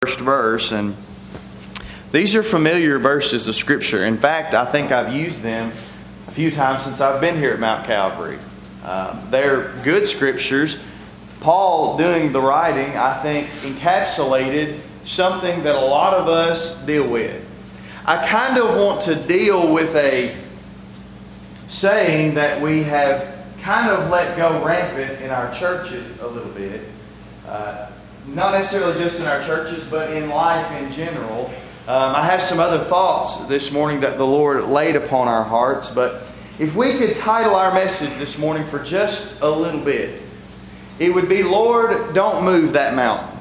first verse, and these are familiar verses of Scripture. In fact, I think I've used them a few times since I've been here at Mount Calvary. They're good Scriptures. Paul, doing the writing, I think, encapsulated something that a lot of us deal with. I kind of want to deal with a saying that we have kind of let go rampant in our churches a little bit. Not necessarily just in our churches, but in life in general. I have some other thoughts this morning that the Lord laid upon our hearts, but if we could title our message this morning for just a little bit, it would be, Lord, don't move that mountain.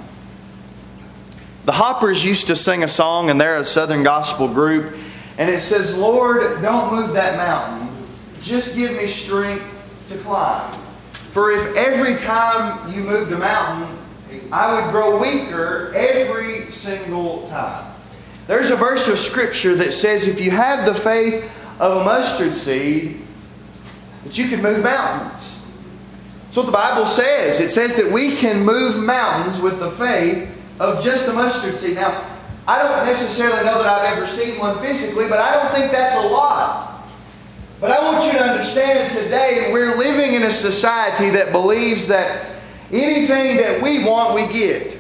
The Hoppers used to sing a song, and they're a Southern gospel group, and it says, Lord, don't move that mountain. Just give me strength to climb. For if every time you moved a mountain, I would grow weaker every single time. There's a verse of Scripture that says if you have the faith of a mustard seed, that you can move mountains. That's what the Bible says. It says that we can move mountains with the faith of just a mustard seed. Now, I don't necessarily know that I've ever seen one physically, but I don't think that's a lot. But I want you to understand today we're living in a society that believes that anything that we want, we get.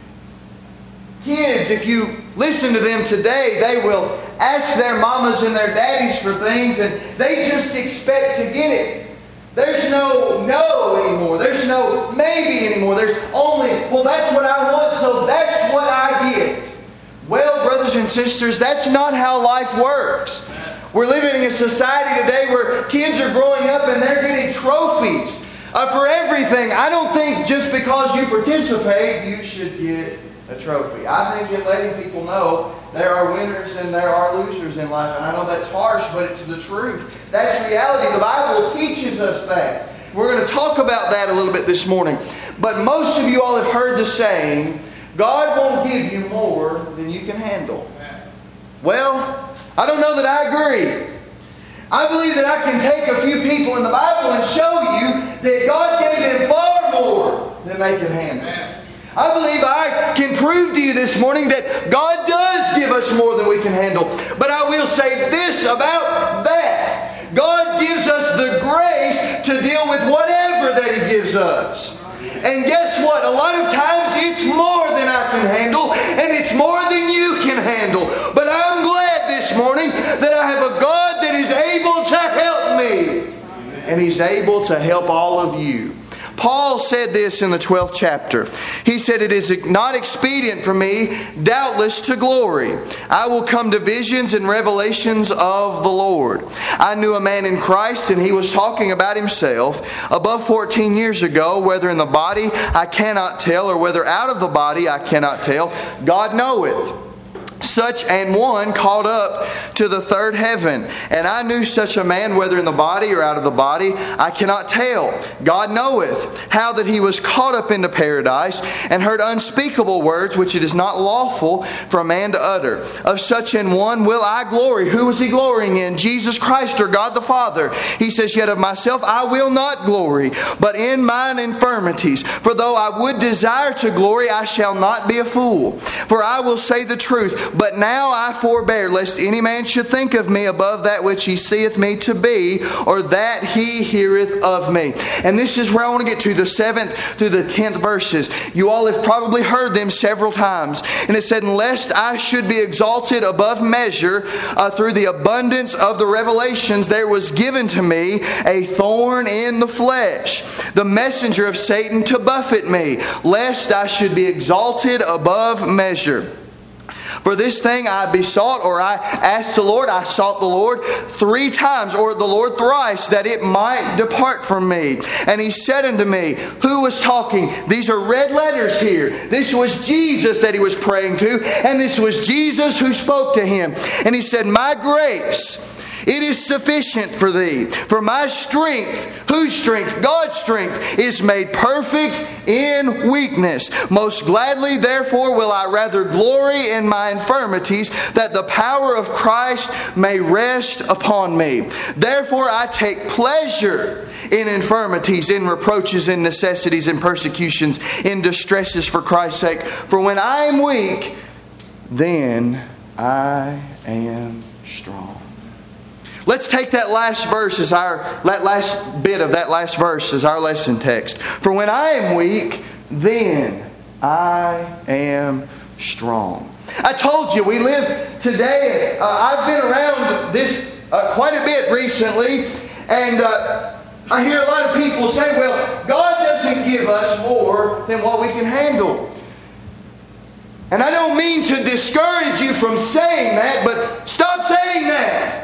Kids, if you listen to them today, they will ask their mamas and their daddies for things, and they just expect to get it. There's no anymore. There's no maybe anymore. There's only, well, that's what I want, so that's what I get. Well, brothers and sisters, that's not how life works. We're living in a society today where kids are growing up and they're getting trophies for everything. I don't think just because you participate, you should get a trophy. I think in letting people know there are winners and there are losers in life. And I know that's harsh, but it's the truth. That's reality. The Bible teaches us that. We're going to talk about that a little bit this morning. But most of you all have heard the saying, God won't give you more than you can handle. Well, I don't know that I agree. I believe that I can take a few people in the Bible and show you that God gave them far more than they can handle. I believe I can prove to you this morning that God does give us more than we can handle. But I will say this about that. God gives us the grace to deal with whatever that He gives us. And guess what? A lot of times it's more than I can handle, and it's more than you can handle. But I'm glad this morning that I have a God that is able to help me. And He's able to help all of you. Paul said this in the 12th chapter. He said, it is not expedient for me, doubtless, to glory. I will come to visions and revelations of the Lord. I knew a man in Christ, and he was talking about himself above 14 years ago, whether in the body I cannot tell, or whether out of the body I cannot tell. God knoweth. Such an one caught up to the third heaven. And I knew such a man, whether in the body or out of the body, I cannot tell. God knoweth how that he was caught up into paradise, and heard unspeakable words which it is not lawful for a man to utter. Of such an one will I glory. Who was he glorying in? Jesus Christ or God the Father. He says, yet of myself I will not glory, but in mine infirmities. For though I would desire to glory, I shall not be a fool. For I will say the truth. But now I forbear, lest any man should think of me above that which he seeth me to be, or that he heareth of me. And this is where I want to get to, the 7th through the 10th verses. You all have probably heard them several times. And it said, lest I should be exalted above measure through the abundance of the revelations, there was given to me a thorn in the flesh, the messenger of Satan to buffet me, lest I should be exalted above measure. For this thing I besought, or I asked the Lord, I sought the Lord 3 times, or the Lord thrice, that it might depart from me. And He said unto me, who was talking? These are red letters here. This was Jesus that he was praying to, and this was Jesus who spoke to him. And He said, my grace, it is sufficient for thee. For my strength, whose strength? God's strength, is made perfect in weakness. Most gladly, therefore, will I rather glory in my infirmities, that the power of Christ may rest upon me. Therefore, I take pleasure in infirmities, in reproaches, in necessities, in persecutions, in distresses for Christ's sake. For when I am weak, then I am strong. Let's take that last verse as that last bit of that last verse as our lesson text. For when I am weak, then I am strong. I told you we live today. I've been around this quite a bit recently, and I hear a lot of people say, well, God doesn't give us more than what we can handle. And I don't mean to discourage you from saying that, but stop saying that.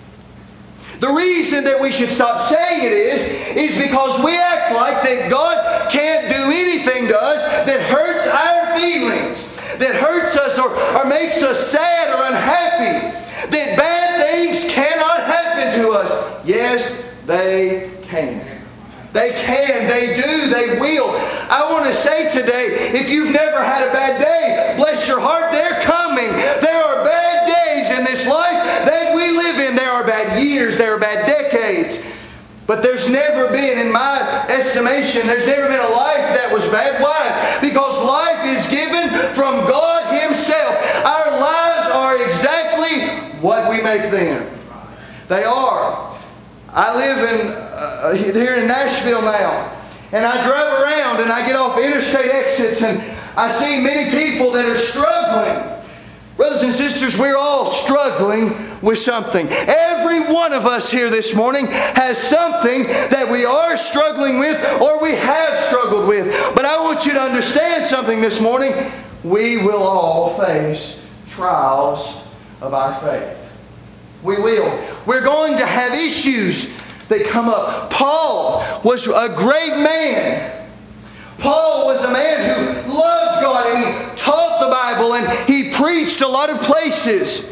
The reason that we should stop saying it is because we act like that God can't do anything to us that hurts our feelings, that hurts us or makes us sad or unhappy, that bad things cannot happen to us. Yes, they can. They can, they do, they will. I want to say today, if you've never had a bad day, bless your heart, they're coming. There are bad days in this life that we live in. There are bad years, there are bad decades. But there's never been, in my estimation, there's never been a life that was bad. Why? Because life is given from God Himself. Our lives are exactly what we make them. They are. I live here in Nashville now, and I drive around and I get off interstate exits and I see many people that are struggling. Brothers and sisters, we're all struggling with something. Every one of us here this morning has something that we are struggling with or we have struggled with. But I want you to understand something this morning. We will all face trials of our faith. We will. We're going to have issues that come up. Paul was a great man. Paul was a man who loved God and he taught the Bible and he preached a lot of places.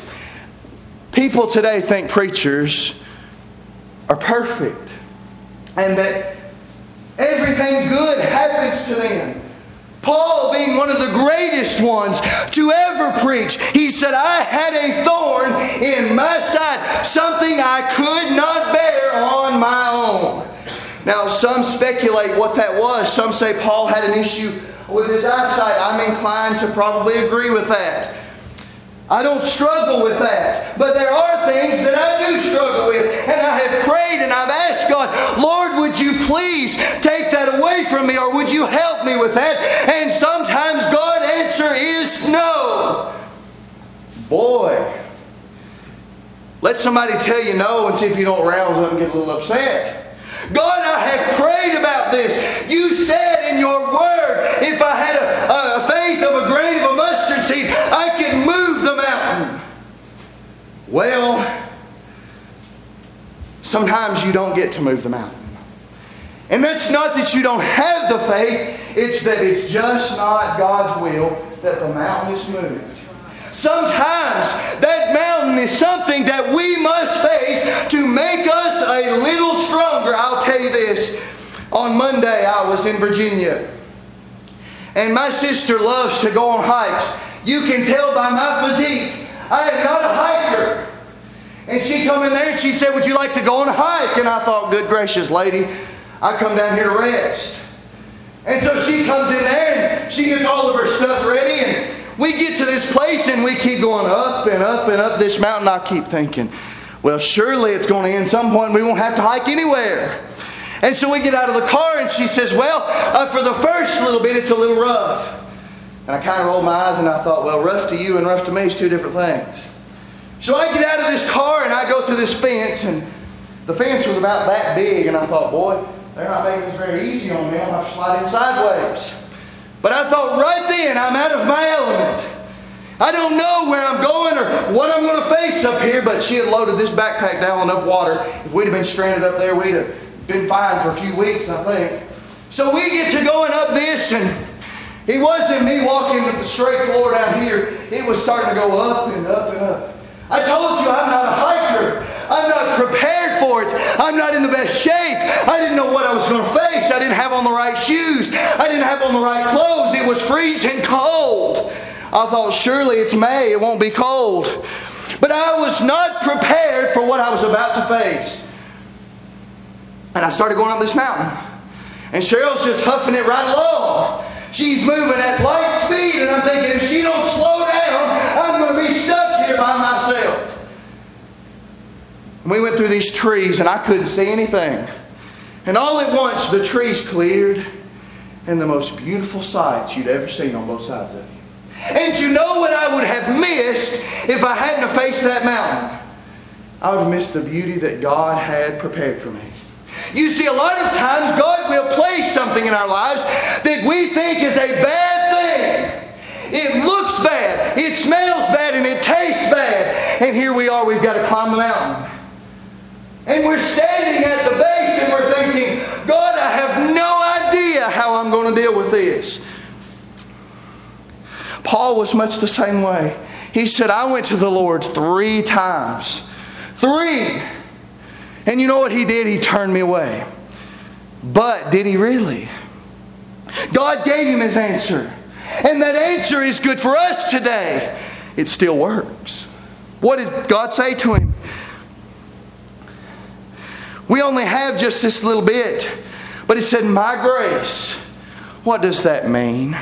People today think preachers are perfect and that everything good happens to them. Paul, being one of the greatest ones to ever preach, he said, I had a thorn in my side, something I could not bear on my own. Now, some speculate what that was. Some say Paul had an issue with his eyesight. I'm inclined to probably agree with that. I don't struggle with that. But there are things that I do struggle with. And I have prayed and I've asked God, Lord, would you please take that away from me, or would you help me with that? And sometimes God's answer is no. Boy, let somebody tell you no and see if you don't rouse up and get a little upset. God, I have prayed about this. You said in your word, if I had a faith of a grain of a mustard seed, I could move the mountain. Well, sometimes you don't get to move the mountain. And that's not that you don't have the faith, it's that it's just not God's will that the mountain is moved. Sometimes that mountain is something that we must face to make us a little stronger. I'll tell you this. On Monday I was in Virginia. And my sister loves to go on hikes. You can tell by my physique, I am not a hiker. And she come in there and she said, would you like to go on a hike? And I thought, good gracious lady, I come down here to rest. And so she comes in there and she gets all of her stuff ready, and we get to this place and we keep going up and up and up this mountain. I keep thinking, well, surely it's going to end some point. We won't have to hike anywhere. And so we get out of the car and she says, well, for the first little bit, it's a little rough. And I kind of rolled my eyes and I thought, well, rough to you and rough to me is two different things. So I get out of this car and I go through this fence, and the fence was about that big, and I thought, boy, they're not making this very easy on me. I'm going to have to slide in sideways. But I thought right then, I'm out of my element. I don't know where I'm going or what I'm going to face up here, but she had loaded this backpack down with enough water. If we'd have been stranded up there, we'd have been fine for a few weeks, I think. So we get to going up this, and it wasn't me walking the straight floor down here. It was starting to go up and up and up. I told you I'm not a hiker. I'm not prepared for it. I'm not in the best shape. I didn't know what I was going to face. I didn't have on the right shoes. I didn't have on the right clothes. It was freezing cold. I thought, surely it's May. It won't be cold. But I was not prepared for what I was about to face. And I started going up this mountain. And Cheryl's just huffing it right along. She's moving at light speed, and I'm thinking, if she don't slow down, I'm going to be stuck here by myself. And we went through these trees, and I couldn't see anything. And all at once, the trees cleared, and the most beautiful sights you'd ever seen on both sides of you. And you know what I would have missed if I hadn't have faced that mountain? I would have missed the beauty that God had prepared for me. You see, a lot of times God will place something in our lives that we think is a bad thing. It looks bad, it smells bad, and it tastes bad. And here we are, we've got to climb the mountain. And we're standing at the base and we're thinking, God, I have no idea how I'm going to deal with this. Paul was much the same way. He said, I went to the Lord 3 times. 3! And you know what He did? He turned me away. But did He really? God gave him His answer. And that answer is good for us today. It still works. What did God say to him? We only have just this little bit. But He said, my grace. What does that mean?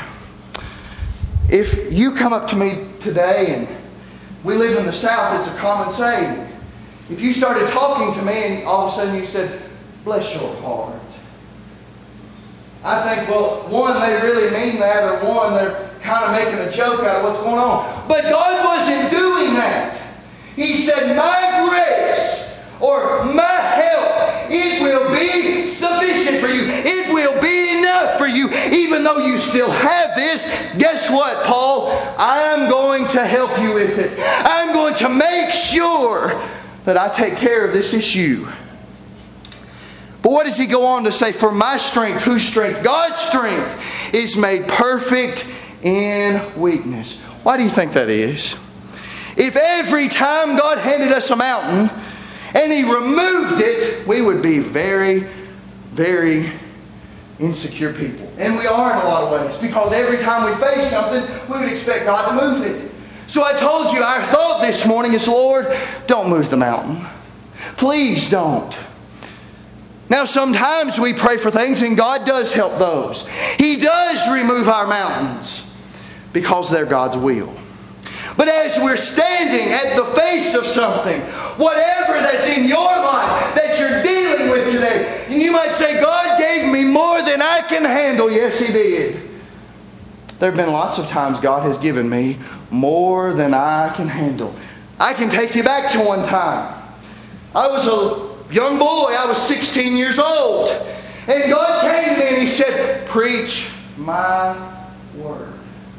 If you come up to me today, and we live in the South, it's a common saying. If you started talking to me and all of a sudden you said, bless your heart. I think, well, one, they really mean that, or one, they're kind of making a joke out of what's going on. But God wasn't doing that. He said, my grace, or my help, it will be sufficient for you. It will be enough for you. Even though you still have this, guess what, Paul? I'm going to help you with it. I'm going to make sure that I take care of this issue. But what does he go on to say? For my strength, whose strength? God's strength is made perfect in weakness. Why do you think that is? If every time God handed us a mountain and He removed it, we would be very, very insecure people. And we are in a lot of ways. Because every time we face something, we would expect God to move it. So I told you, our thought this morning is, Lord, don't move the mountain. Please don't. Now sometimes we pray for things and God does help those. He does remove our mountains because they're God's will. But as we're standing at the face of something, whatever that's in your life that you're dealing with today, and you might say, God gave me more than I can handle. Yes, He did. There have been lots of times God has given me more than I can handle. I can take you back to one time. I was a young boy. I was 16 years old. And God came to me and He said, preach my word.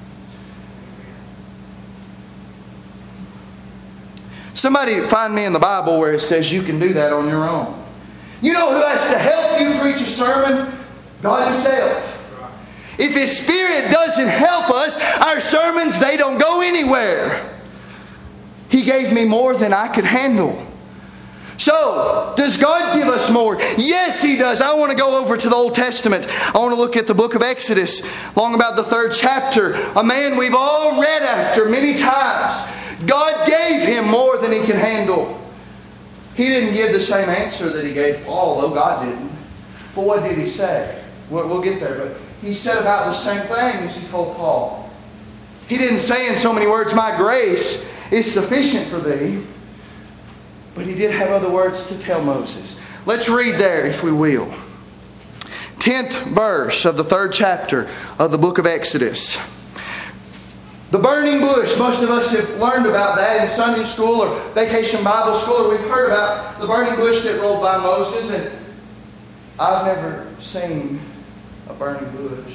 Somebody find me in the Bible where it says you can do that on your own. You know who has to help you preach a sermon? God Himself. If His Spirit doesn't help us, our sermons, they don't go anywhere. He gave me more than I could handle. So, does God give us more? Yes, He does. I want to go over to the Old Testament. I want to look at the book of Exodus, long about the 3rd chapter. A man we've all read after many times. God gave him more than he could handle. He didn't give the same answer that He gave Paul, though God didn't. But what did He say? We'll get there, but He said about the same thing as He told Paul. He didn't say in so many words, my grace is sufficient for thee. But He did have other words to tell Moses. Let's read there, if we will. 10th verse of the 3rd chapter of the book of Exodus. The burning bush. Most of us have learned about that in Sunday school or vacation Bible school. Or we've heard about the burning bush that rolled by Moses. And I've never seen a burning bush.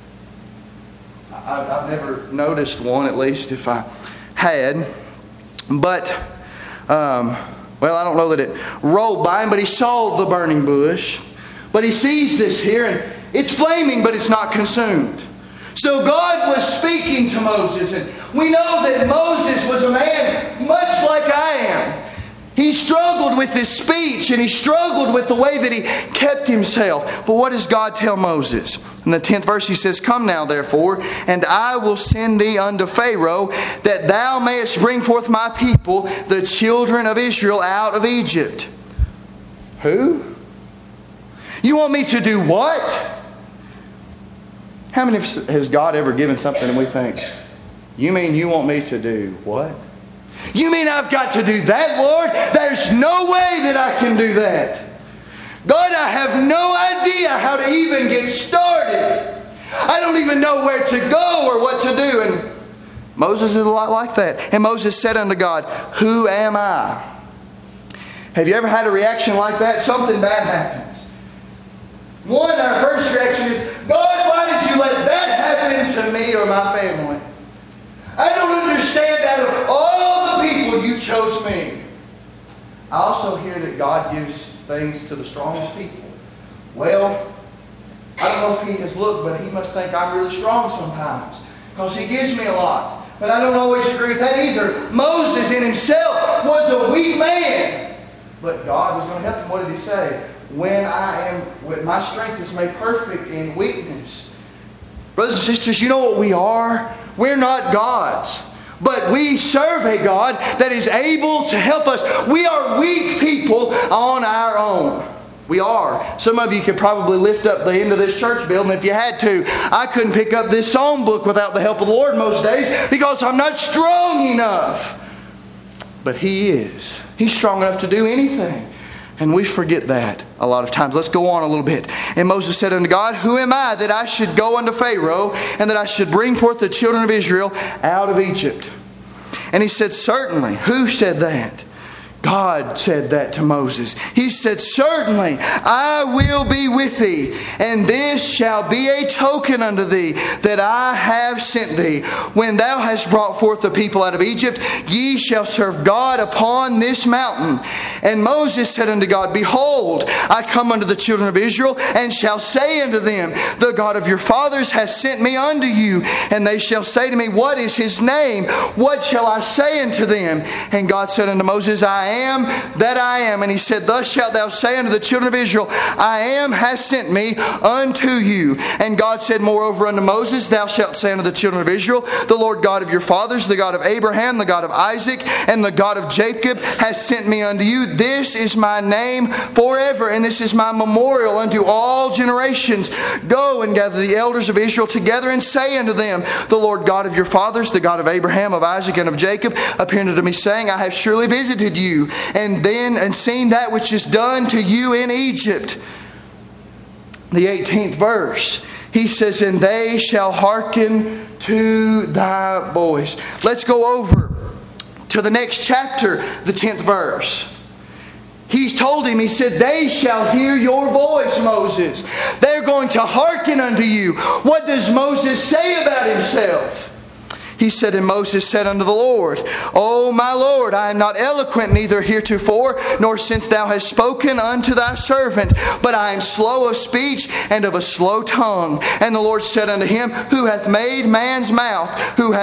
I've never noticed one, at least if I had. But, well, I don't know that it rolled by him, but he saw the burning bush. But he sees this here, and it's flaming, but it's not consumed. So God was speaking to Moses, and we know that Moses was a man much like I am. He struggled with his speech, and he struggled with the way that he kept himself. But what does God tell Moses? In the 10th verse He says, come now therefore, and I will send thee unto Pharaoh, that thou mayest bring forth my people, the children of Israel, out of Egypt. Who? You want me to do what? How many of us has God ever given something and we think, you mean you want me to do what? You mean I've got to do that, Lord? There's no way that I can do that. God, I have no idea how to even get started. I don't even know where to go or what to do. And Moses is a lot like that. And Moses said unto God, who am I? Have you ever had a reaction like that? Something bad happens. One, our first reaction is, God, why did you let that happen to me or my family? I don't understand, out of all the people you chose me. I also hear that God gives things to the strongest people. Well, I don't know if He has looked, but He must think I'm really strong sometimes, because He gives me a lot. But I don't always agree with that either. Moses in himself was a weak man, but God was going to help him. What did He say? When my strength is made perfect in weakness. Brothers and sisters, you know what we are? We're not gods. But we serve a God that is able to help us. We are weak people on our own. We are. Some of you could probably lift up the end of this church building if you had to. I couldn't pick up this song book without the help of the Lord most days because I'm not strong enough. But He is. He's strong enough to do anything. And we forget that a lot of times. Let's go on a little bit. And Moses said unto God, who am I that I should go unto Pharaoh, and that I should bring forth the children of Israel out of Egypt? And he said, certainly. Who said that? God said that to Moses. He said, certainly I will be with thee, and this shall be a token unto thee that I have sent thee. When thou hast brought forth the people out of Egypt, ye shall serve God upon this mountain. And Moses said unto God, behold, I come unto the children of Israel, and shall say unto them, the God of your fathers hath sent me unto you. And they shall say to me, what is His name? What shall I say unto them? And God said unto Moses, I am that I am. And He said, thus shalt thou say unto the children of Israel, I am hath sent me unto you. And God said moreover unto Moses, thou shalt say unto the children of Israel, the Lord God of your fathers, the God of Abraham, the God of Isaac, and the God of Jacob hath sent me unto you. This is my name forever, and this is my memorial unto all generations. Go and gather the elders of Israel together, and say unto them, the Lord God of your fathers, the God of Abraham, of Isaac, and of Jacob, appeared unto me, saying, I have surely visited you, and seen that which is done to you in Egypt. The 18th verse. He says, and they shall hearken to thy voice. Let's go over to the next chapter, the 10th verse. He told him, He said, they shall hear your voice, Moses. They're going to hearken unto you. What does Moses say about himself? He said, and Moses said unto the Lord, O my Lord, I am not eloquent, neither heretofore, nor since thou hast spoken unto thy servant, but I am slow of speech and of a slow tongue. And the Lord said unto him, who hath made man's mouth?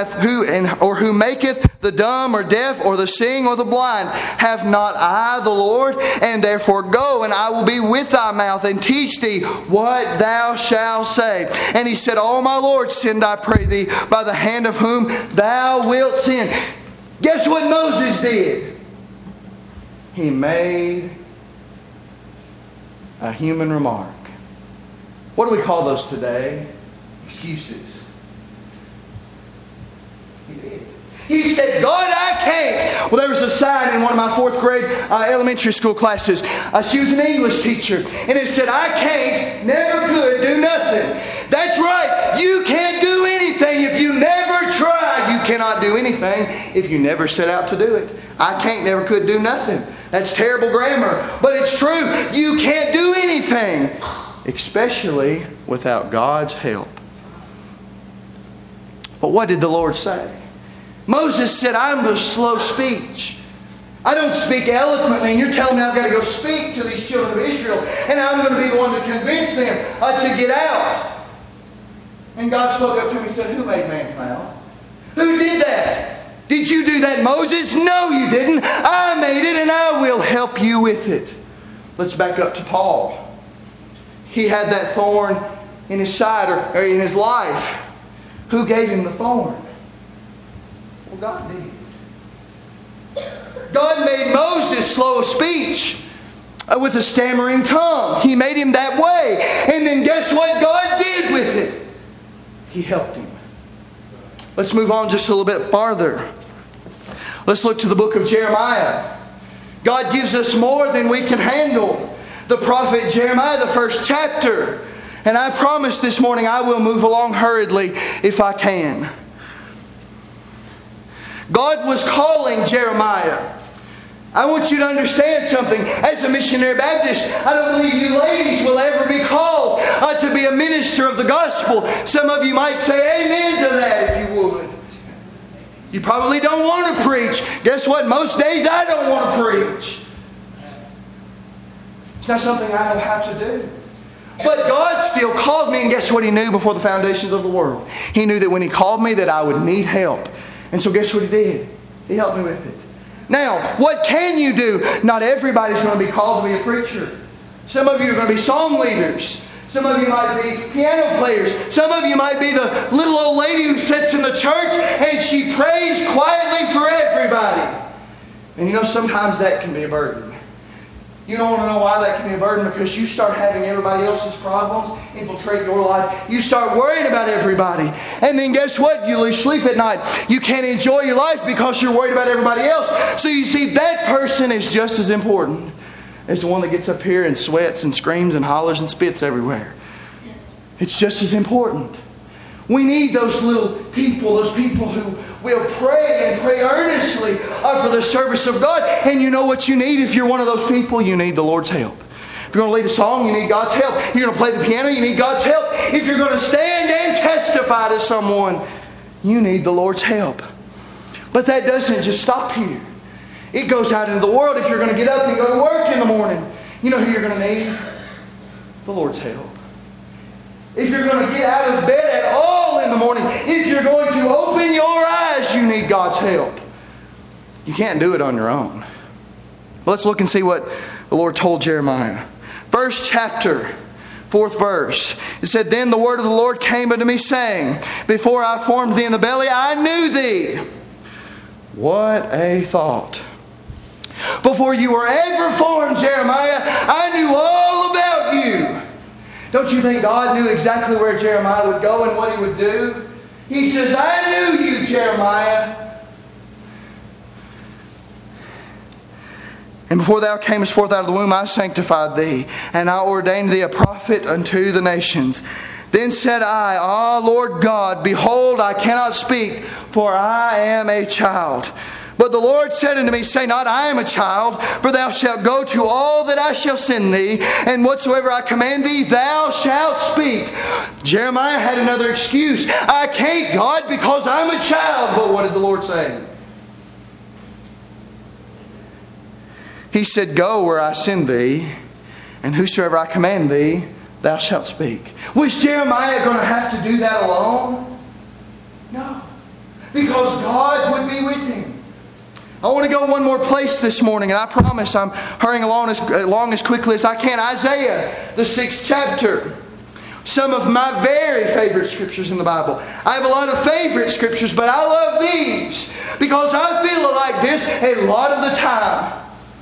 Who maketh the dumb or deaf or the seeing or the blind? Have not I the Lord? And therefore go, and I will be with thy mouth, and teach thee what thou shalt say. And he said, O my Lord, send, I pray thee, by the hand of whom thou wilt send. Guess what Moses did? He made a human remark. What do we call those today? Excuses. He did. He said, God, I can't. Well, there was a sign in one of my 4th grade elementary school classes. She was an English teacher. And it said, I can't, never could, do nothing. That's right. You can't do anything if you never try. You cannot do anything if you never set out to do it. I can't, never could, do nothing. That's terrible grammar. But it's true. You can't do anything, especially without God's help. But what did the Lord say? Moses said, I'm of slow speech. I don't speak eloquently, and you're telling me I've got to go speak to these children of Israel, and I'm going to be the one to convince them to get out. And God spoke up to him and said, who made man's mouth? Who did that? Did you do that, Moses? No, you didn't. I made it, and I will help you with it. Let's back up to Paul. He had that thorn in his side, or in his life. Who gave him the thorn? Well, God did. God made Moses slow of speech. with a stammering tongue. He made him that way. And then guess what God did with it? He helped him. Let's move on just a little bit farther. Let's look to the book of Jeremiah. God gives us more than we can handle. The prophet Jeremiah, the first chapter. And I promise this morning I will move along hurriedly if I can. God was calling Jeremiah. I want you to understand something. As a missionary Baptist, I don't believe you ladies will ever be called to be a minister of the gospel. Some of you might say amen to that if you would. You probably don't want to preach. Guess what? Most days I don't want to preach. It's not something I know how to do. But God still called me, and guess what He knew before the foundations of the world? He knew that when He called me that I would need help. And so guess what He did? He helped me with it. Now, what can you do? Not everybody's going to be called to be a preacher. Some of you are going to be song leaders. Some of you might be piano players. Some of you might be the little old lady who sits in the church and she prays quietly for everybody. And you know, sometimes that can be a burden. You don't want to know why that can be a burden, because you start having everybody else's problems infiltrate your life. You start worrying about everybody. And then guess what? You lose sleep at night. You can't enjoy your life because you're worried about everybody else. So you see, that person is just as important as the one that gets up here and sweats and screams and hollers and spits everywhere. It's just as important. We need those little people, those people who will pray and pray earnestly for the service of God. And you know what you need if you're one of those people? You need the Lord's help. If you're going to lead a song, you need God's help. If you're going to play the piano, you need God's help. If you're going to stand and testify to someone, you need the Lord's help. But that doesn't just stop here. It goes out into the world. If you're going to get up and go to work in the morning, you know who you're going to need? The Lord's help. If you're going to get out of bed at all in the morning, if you're going to open your eyes, you need God's help. You can't do it on your own. Let's look and see what the Lord told Jeremiah. First chapter, 4th verse. It said, "Then the word of the Lord came unto me, saying, Before I formed thee in the belly, I knew thee." What a thought. Before you were ever formed, Jeremiah, I knew all about you. Don't you think God knew exactly where Jeremiah would go and what he would do? He says, I knew you, Jeremiah. "And before thou camest forth out of the womb, I sanctified thee, and I ordained thee a prophet unto the nations. Then said I, Ah, Lord God, behold, I cannot speak, for I am a child. But the Lord said unto me, Say not, I am a child, for thou shalt go to all that I shall send thee, and whatsoever I command thee, thou shalt speak." Jeremiah had another excuse. I can't, God, because I'm a child. But what did the Lord say? He said, "Go where I send thee, and whosoever I command thee, thou shalt speak." Was Jeremiah going to have to do that alone? No. Because God would be with him. I want to go one more place this morning, and I promise I'm hurrying along as quickly as I can. Isaiah, the 6th chapter. Some of my very favorite scriptures in the Bible. I have a lot of favorite scriptures, but I love these because I feel like this a lot of the time.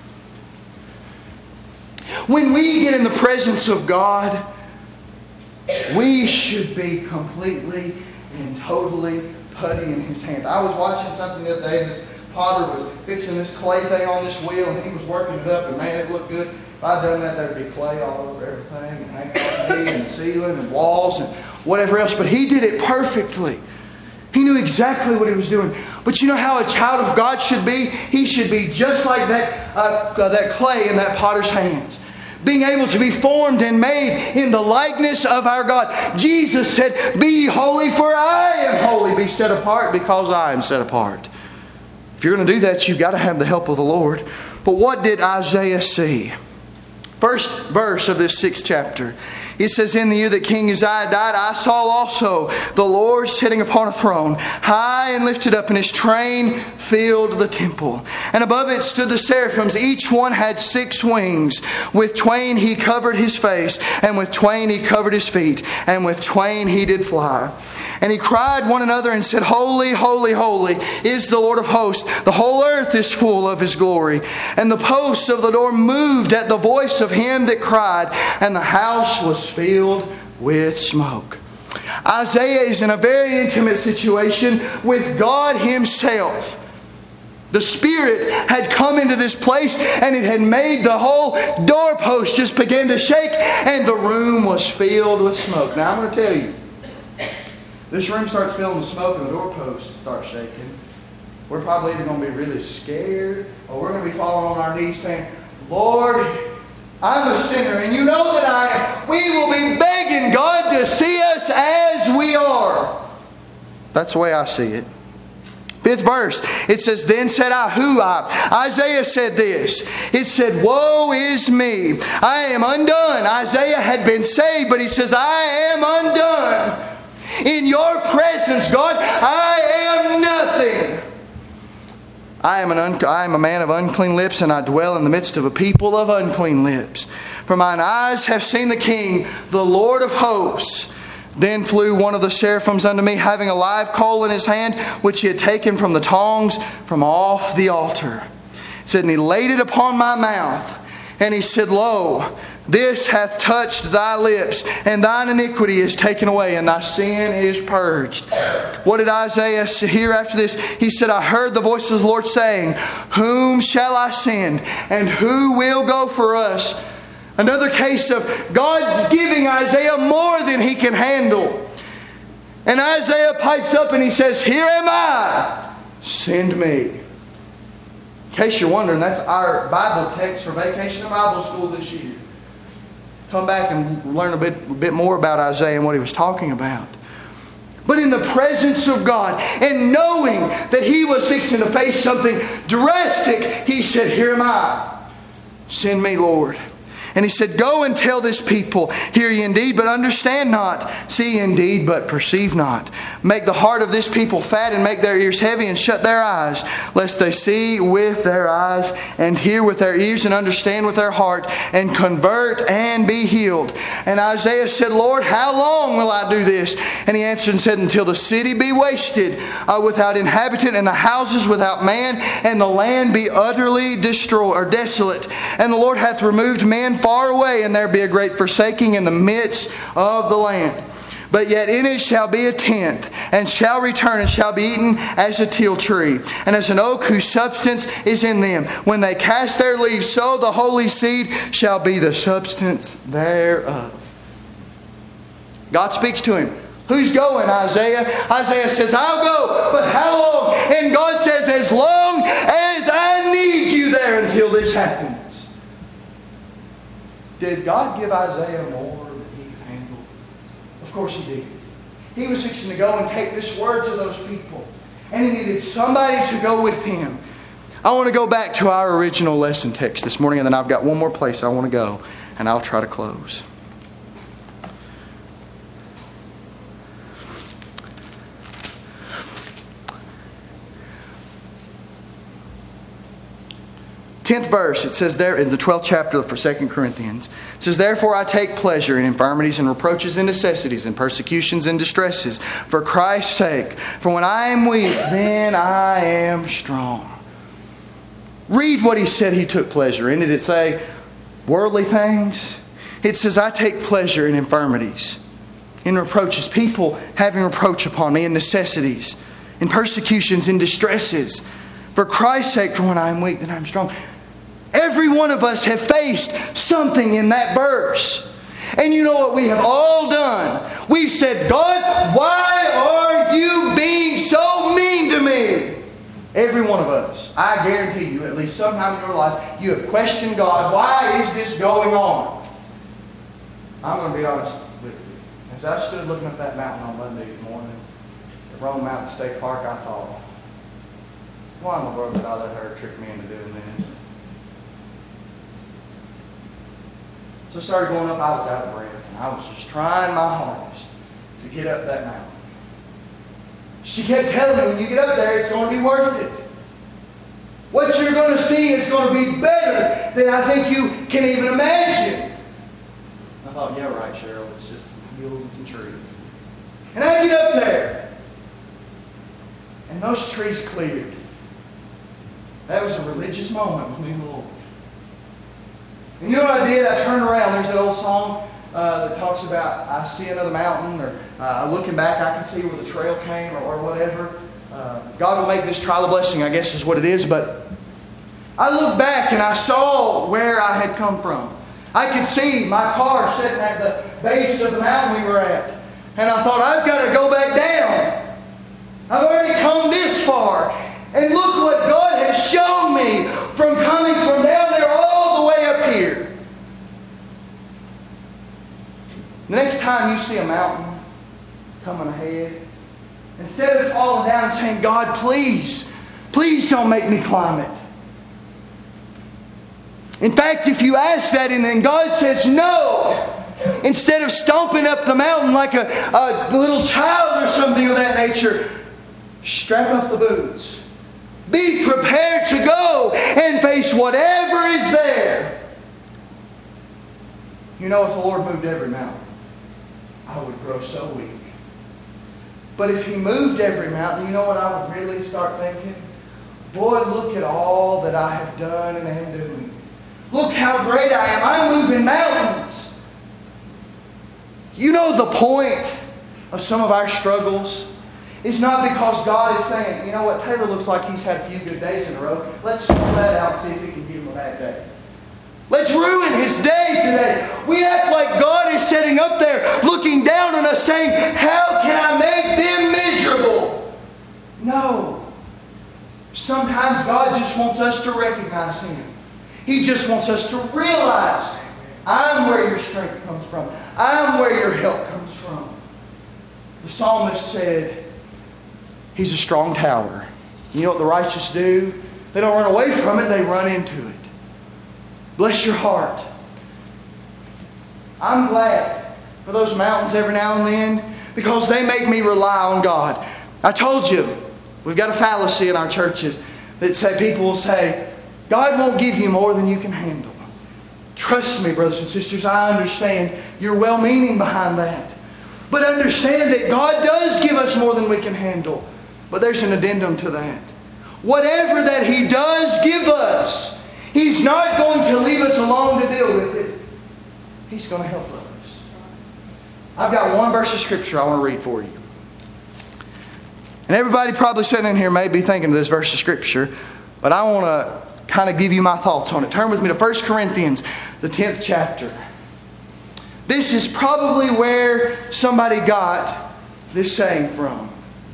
When we get in the presence of God, we should be completely and totally putty in His hand. I was watching something the other day, and this potter was fixing this clay thing on this wheel, and he was working it up, and man, it looked good. If I'd done that, there'd be clay all over everything, and hanging off the knee, and the ceiling, and walls, and whatever else. But he did it perfectly. He knew exactly what he was doing. But you know how a child of God should be? He should be just like that clay in that potter's hands. Being able to be formed and made in the likeness of our God. Jesus said, "Be holy, for I am holy." Be set apart because I am set apart. If you're going to do that, you've got to have the help of the Lord. But what did Isaiah see? First verse of this 6th chapter. It says, "In the year that King Uzziah died, I saw also the Lord sitting upon a throne, high and lifted up, and His train filled the temple. And above it stood the seraphims. Each one had 6 wings. With twain He covered His face, and with twain He covered His feet, and with twain He did fly. And he cried one another and said, Holy, holy, holy is the Lord of hosts. The whole earth is full of His glory. And the posts of the door moved at the voice of him that cried, and the house was filled with smoke. Isaiah is in a very intimate situation with God Himself. The Spirit had come into this place and it had made the whole doorpost just begin to shake, and the room was filled with smoke. Now I'm going to tell you, this room starts filling with smoke and the doorpost starts shaking. We're probably either going to be really scared or we're going to be falling on our knees saying, Lord, I'm a sinner and you know that I am. We will be begging God to see us as we are. That's the way I see it. 5th verse, it says, Then said I, who I? Isaiah said this. It said, Woe is me. I am undone. Isaiah had been saved, but he says, I am undone. In your presence, God, I am nothing. I am a man of unclean lips, and I dwell in the midst of a people of unclean lips. For mine eyes have seen the King, the Lord of hosts. Then flew one of the seraphims unto me, having a live coal in his hand, which he had taken from the tongs from off the altar. It said, And he laid it upon my mouth. And he said, Lo, this hath touched thy lips, and thine iniquity is taken away, and thy sin is purged. What did Isaiah hear after this? He said, I heard the voice of the Lord saying, Whom shall I send, and who will go for us? Another case of God giving Isaiah more than he can handle. And Isaiah pipes up and he says, Here am I, send me. In case you're wondering, that's our Bible text for Vacation Bible School this year. Come back and learn a bit more about Isaiah and what he was talking about. But in the presence of God and knowing that he was fixing to face something drastic, he said, Here am I, send me, Lord. And he said, Go and tell this people, Hear ye indeed, but understand not. See ye indeed, but perceive not. Make the heart of this people fat, and make their ears heavy, and shut their eyes, lest they see with their eyes, and hear with their ears, and understand with their heart, and convert and be healed. And Isaiah said, Lord, how long will I do this? And he answered and said, Until the city be wasted without inhabitant, and the houses without man, and the land be utterly destroyed or desolate. And the Lord hath removed man far away, and there be a great forsaking in the midst of the land. But yet in it shall be a tenth, and shall return, and shall be eaten as a teil tree, and as an oak whose substance is in them. When they cast their leaves, so the holy seed shall be the substance thereof. God speaks to him. Who's going, Isaiah? Isaiah says, I'll go, but how long? And God says, as long as I need you there until this happens. Did God give Isaiah more than he could handle? Of course He did. He was fixing to go and take this word to those people. And he needed somebody to go with him. I want to go back to our original lesson text this morning, and then I've got one more place I want to go, and I'll try to close. Tenth verse, it says there in the 12th chapter for 2 Corinthians, it says, Therefore I take pleasure in infirmities and reproaches and necessities and persecutions and distresses for Christ's sake. For when I am weak, then I am strong. Read what he said he took pleasure in. Did it say worldly things? It says, I take pleasure in infirmities, in reproaches, people having reproach upon me, in necessities, in persecutions, in distresses. For Christ's sake, for when I am weak, then I am strong. Every one of us have faced something in that verse. And you know what we have all done? We've said, God, why are you being so mean to me? Every one of us. I guarantee you, at least sometime in your life, you have questioned God, why is this going on? I'm going to be honest with you. As I stood looking up that mountain on Monday morning, at Rome Mountain State Park, I thought, why in the world did I let her trick me into doing this? So I started going up. I was out of breath. And I was just trying my hardest to get up that mountain. She kept telling me, when you get up there, it's going to be worth it. What you're going to see is going to be better than I think you can even imagine. I thought, yeah, right, Cheryl. It's just some hills and some trees. And I get up there. And those trees cleared. That was a religious moment with me and the Lord. And you know what I did? I turned around. There's that old song that talks about, I see another mountain, or looking back, I can see where the trail came, or whatever. God will make this trial a blessing, I guess is what it is. But I looked back and I saw where I had come from. I could see my car sitting at the base of the mountain we were at. And I thought, I've got to go back down. I've already come this far. And look what God has shown me from coming from down there all the way up here. The next time you see a mountain coming ahead, instead of falling down and saying, God, please don't make me climb it. In fact, if you ask that and then God says no, instead of stomping up the mountain like a little child or something of that nature, strap up the boots. Be prepared to go and face whatever is there. You know, if the Lord moved every mountain, I would grow so weak. But if He moved every mountain, you know what I would really start thinking? Boy, look at all that I have done and am doing. Look how great I am. I'm moving mountains. You know the point of some of our struggles is not because God is saying, you know what, Taylor looks like he's had a few good days in a row. Let's sort that out and see if we can give him a bad day. Let's ruin his day today. We act like God is sitting up there looking down on us saying, how can I make them miserable? No. Sometimes God just wants us to recognize Him. He just wants us to realize, I'm where your strength comes from. I'm where your help comes from. The psalmist said, He's a strong tower. You know what the righteous do? They don't run away from it, they run into it. Bless your heart. I'm glad for those mountains every now and then because they make me rely on God. I told you, we've got a fallacy in our churches that people will say, God won't give you more than you can handle. Trust me, brothers and sisters, I understand your well-meaning behind that. But understand that God does give us more than we can handle. But there's an addendum to that. Whatever that He does give us, He's not going to leave us alone to deal with it. He's going to help us. I've got one verse of Scripture I want to read for you. And everybody probably sitting in here may be thinking of this verse of Scripture, but I want to kind of give you my thoughts on it. Turn with me to 1 Corinthians, the 10th chapter. This is probably where somebody got this saying from.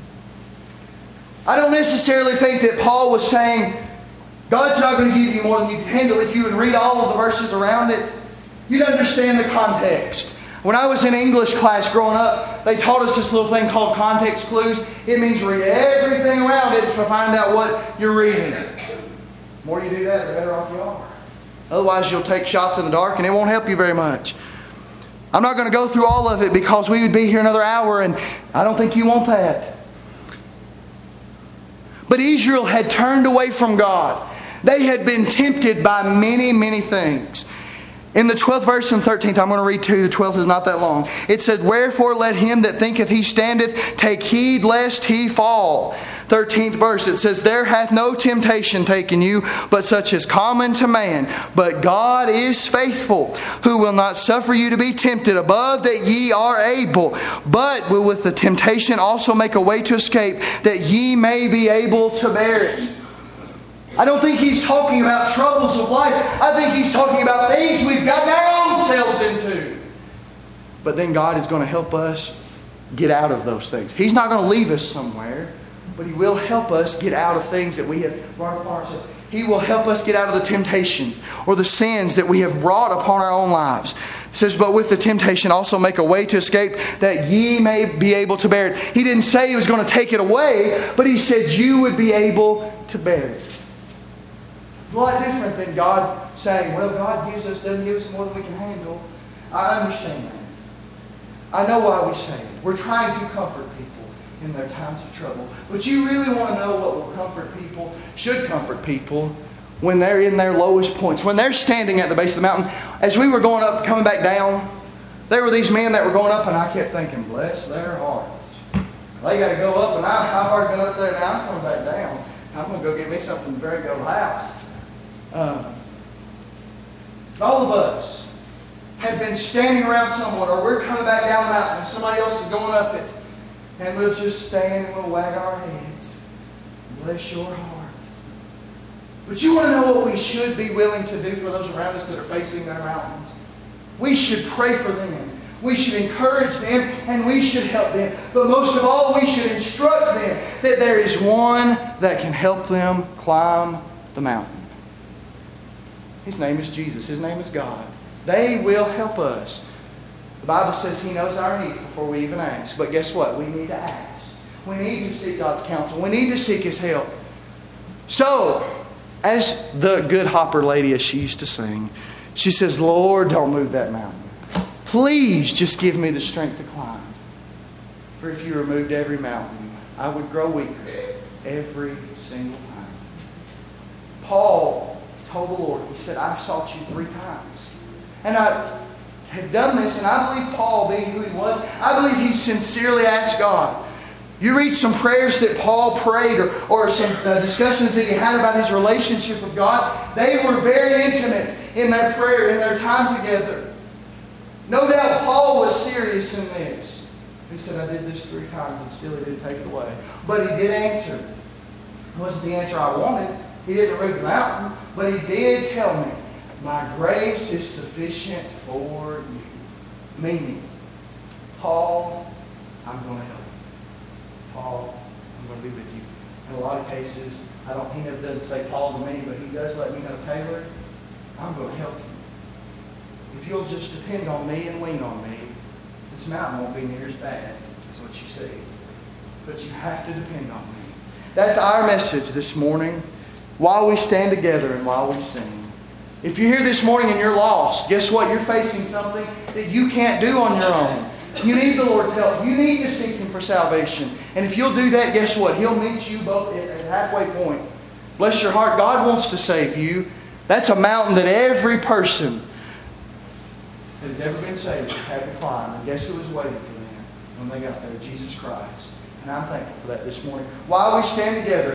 I don't necessarily think that Paul was saying, God's not going to give you more than you can handle. If you would read all of the verses around it, you'd understand the context. When I was in English class growing up, they taught us this little thing called context clues. It means read everything around it to find out what you're reading. The more you do that, the better off you are. Otherwise, you'll take shots in the dark and it won't help you very much. I'm not going to go through all of it because we would be here another hour and I don't think you want that. But Israel had turned away from God. They had been tempted by many, many things. In the 12th verse and 13th, I'm going to read two. The 12th is not that long. It said, Wherefore let him that thinketh he standeth take heed lest he fall. 13th verse, it says, There hath no temptation taken you, but such as common to man. But God is faithful, who will not suffer you to be tempted above that ye are able, but will with the temptation also make a way to escape, that ye may be able to bear it. I don't think he's talking about troubles of life. I think he's talking about things we've gotten our own selves into. But then God is going to help us get out of those things. He's not going to leave us somewhere, but He will help us get out of things that we have brought upon ourselves. He will help us get out of the temptations or the sins that we have brought upon our own lives. It says, But with the temptation also make a way to escape, that ye may be able to bear it. He didn't say He was going to take it away, but He said you would be able to bear it. It's a lot different than God saying, well, God doesn't give us more than we can handle. I understand that. I know why we say it. We're trying to comfort people in their times of trouble. But you really want to know what will comfort people, should comfort people, when they're in their lowest points. When they're standing at the base of the mountain. As we were going up, coming back down, there were these men that were going up, and I kept thinking, bless their hearts. They got to go up, and I've already been up there. Now I'm coming back down. I'm going to go get me something to drink over the house. All of us have been standing around someone, or we're coming back down the mountain, and somebody else is going up it. And we'll just stand and we'll wag our heads. Bless your heart. But you want to know what we should be willing to do for those around us that are facing their mountains? We should pray for them. We should encourage them, and we should help them. But most of all, we should instruct them that there is one that can help them climb the mountain. His name is Jesus. His name is God. They will help us. The Bible says He knows our needs before we even ask. But guess what? We need to ask. We need to seek God's counsel. We need to seek His help. So, as the good hopper lady, as she used to sing, she says, Lord, don't move that mountain. Please just give me the strength to climb. For if you removed every mountain, I would grow weaker every single time. Paul told the Lord, he said, I've sought you 3 times. And I have done this, and I believe Paul, being who he was, I believe he sincerely asked God. You read some prayers that Paul prayed, or some discussions that he had about his relationship with God. They were very intimate in their prayer, in their time together. No doubt Paul was serious in this. He said, I did this 3 times and still he didn't take it away. But he did answer. It wasn't the answer I wanted. He didn't remove the mountain. But he did tell me, my grace is sufficient for you. Meaning, Paul, I'm going to help you. Paul, I'm going to be with you. In a lot of cases, he never doesn't say Paul to me, but he does let me know, Taylor, I'm going to help you. If you'll just depend on me and lean on me, this mountain won't be near as bad as what you see. But you have to depend on me. That's our message this morning while we stand together and while we sing. If you're here this morning and you're lost, guess what? You're facing something that you can't do on your own. You need the Lord's help. You need to seek Him for salvation. And if you'll do that, guess what? He'll meet you both at a halfway point. Bless your heart. God wants to save you. That's a mountain that every person that has ever been saved has had to climb. And guess who was waiting for them when they got there? Jesus Christ. And I'm thankful for that this morning. While we stand together